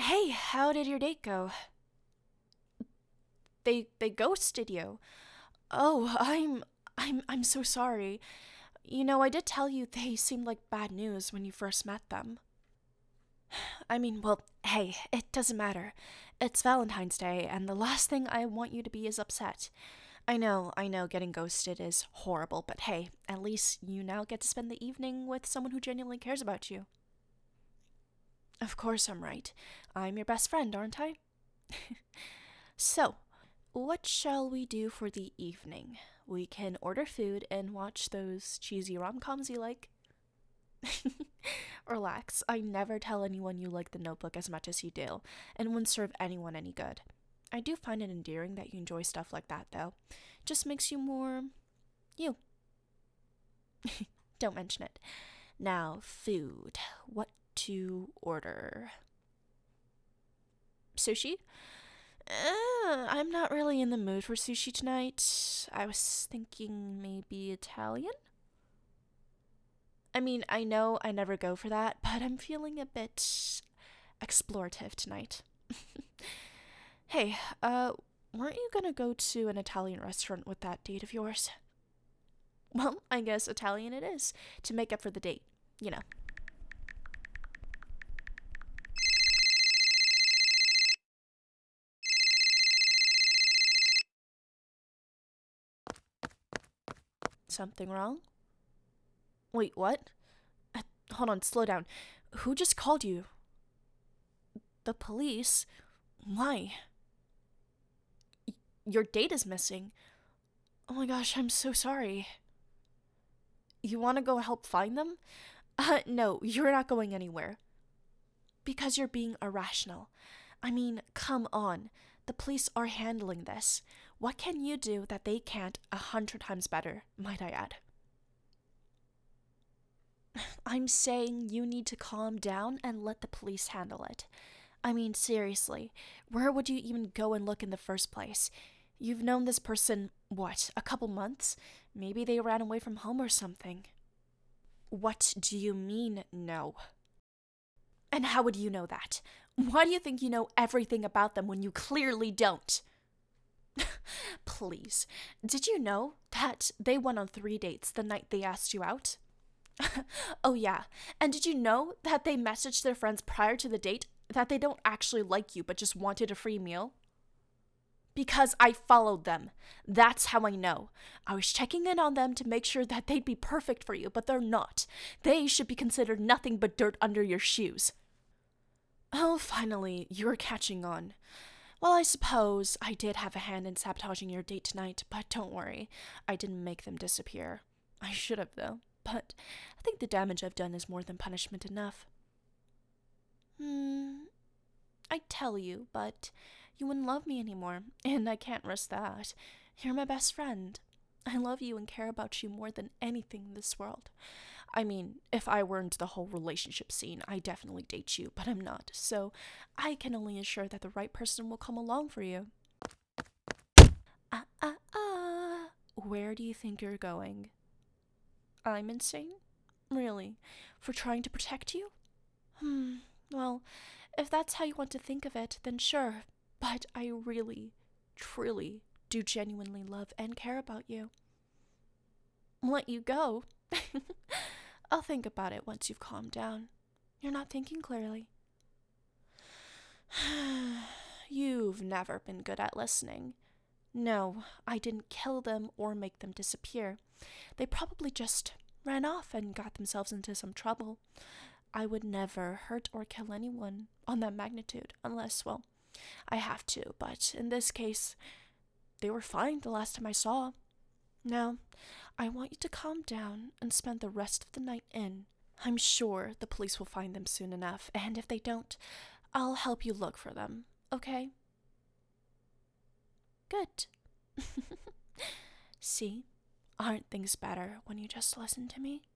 Hey, how did your date go? They ghosted you. Oh, I'm so sorry. I did tell you they seemed like bad news when you first met them. Well, hey, it doesn't matter. It's Valentine's Day, and the last thing I want you to be is upset. I know, getting ghosted is horrible, but hey, at least you now get to spend the evening with someone who genuinely cares about you. Of course I'm right. I'm your best friend, aren't I? So, what shall we do for the evening? We can order food and watch those cheesy rom-coms you like. Relax, I never tell anyone you like The Notebook as much as you do, and wouldn't serve anyone any good. I do find it endearing that you enjoy stuff like that, though. Just makes you more you. Don't mention it. Now, food. What to order? Sushi? I'm not really in the mood for sushi tonight. I was thinking maybe Italian? I know I never go for that, but I'm feeling a bit explorative tonight. Hey, weren't you gonna go to an Italian restaurant with that date of yours? Well, I guess Italian it is, to make up for the date, you know. Something wrong? Wait, what? Hold on, slow down. Who just called you? The police? Why? Your date is missing. Oh my gosh, I'm so sorry. You want to go help find them? No, you're not going anywhere. Because you're being irrational. Come on. The police are handling this. What can you do that they can't 100 times better, might I add? I'm saying you need to calm down and let the police handle it. Seriously, where would you even go and look in the first place? You've known this person, what, a couple months? Maybe they ran away from home or something. What do you mean, no? And how would you know that? Why do you think you know everything about them when you clearly don't? Please, did you know that they went on 3 dates the night they asked you out? Oh, yeah. And did you know that they messaged their friends prior to the date that they don't actually like you but just wanted a free meal? Because I followed them. That's how I know. I was checking in on them to make sure that they'd be perfect for you, but they're not. They should be considered nothing but dirt under your shoes. Oh, finally, you're catching on. Well, I suppose I did have a hand in sabotaging your date tonight, but don't worry, I didn't make them disappear. I should have, though, but I think the damage I've done is more than punishment enough. I'd tell you, but you wouldn't love me anymore, and I can't risk that. You're my best friend. I love you and care about you more than anything in this world. If I were into the whole relationship scene, I definitely date you, but I'm not, so I can only assure that the right person will come along for you. Where do you think you're going? I'm insane? Really? For trying to protect you? Well, if that's how you want to think of it, then sure, but I really, truly do genuinely love and care about you. Let you go? I'll think about it once you've calmed down. You're not thinking clearly. You've never been good at listening. No, I didn't kill them or make them disappear. They probably just ran off and got themselves into some trouble. I would never hurt or kill anyone on that magnitude unless, well, I have to, but in this case, they were fine the last time I saw. Now, I want you to calm down and spend the rest of the night in. I'm sure the police will find them soon enough, and if they don't, I'll help you look for them, okay? Good. See, aren't things better when you just listen to me?